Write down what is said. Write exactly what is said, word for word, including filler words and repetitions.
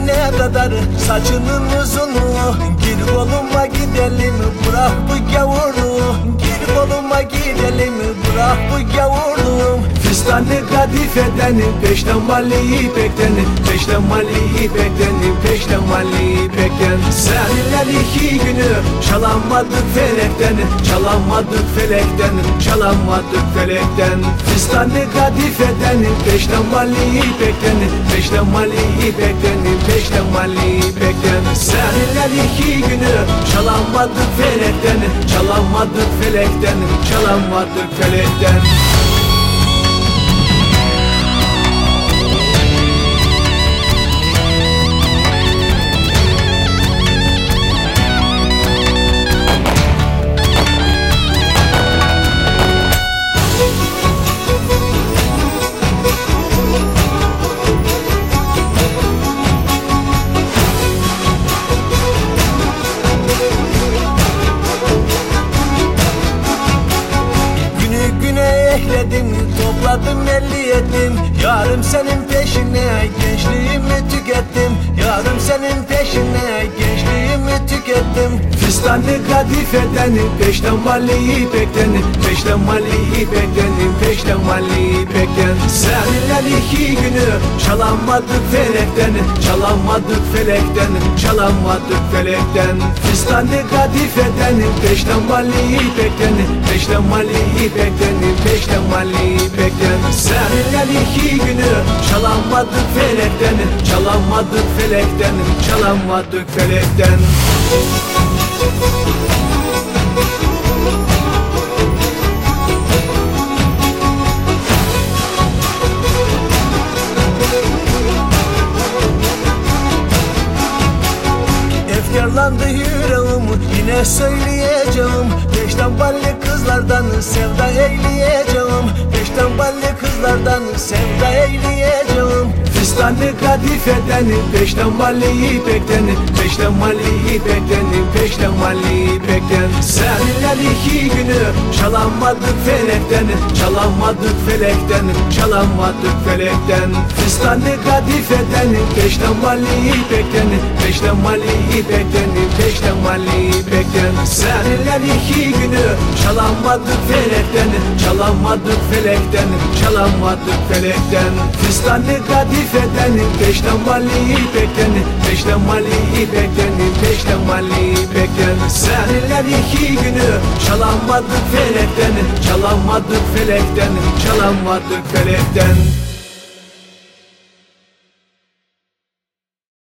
ne kadar saçının uzunu. Gir koluma gidelim bırak bu gavurluğu. Gir koluma gidelim bırak bu gavurluğu. Fistanlı kadifeden peştemali ipekten, peştemali ipekten, peştemali ipekten. Seninle iki günü çalamadık felekten, çalamadık felekten, çalamadık felekten. Fistanlı kadifeden peştemali ipekten, peştemali ipekten, peştemali ipekten. Seninle iki günü çalamadık felekten, çalamadık felekten, çalamadık felekten. Ekledim, topladım, elli ettim. Yarım senin peşine gençliğimi tükettim. Yarım senin peşine gençliğimi tükettim. Fistanlı kadifeden peştemali ipekten, peştemali ipekten, peştemali ipekten. Seninle iki günü çalamadık felekten, çalamadık felekten, çalamadık felekten. Fistanlı kadifeden peştemali ipekten, peştemali ipekten, peştemali ipekten. Seninle iki günü çalamadık felekten, çalamadık felekten, çalamadık felekten. Efkarlandı yüreğim, yine söyleyeceğim. Beşten balli kızlardan sevda eyleyeceğim. Beşten balli kızlardan sevda eyleyeceğim. Fistanlı kadifeden peştemali ipekten, peştemali ipekten, peştemali ipekten. Seninle iki günü çalamadık felekten, çalamadık felekten, çalamadık felekten. Fistanlı kadifeden peştemali ipekten, peştemali ipekten, peştemali ipekten. Seninle iki günü çalamadık felekten, çalamadık felekten, çalamadık felekten. Fistanlı kadifeden peştemali ipekten, peştemali ipekten, peştemali ipekten. Seninle iki günü çalamadık felekten, çalamadık felekten, çalamadık felekten.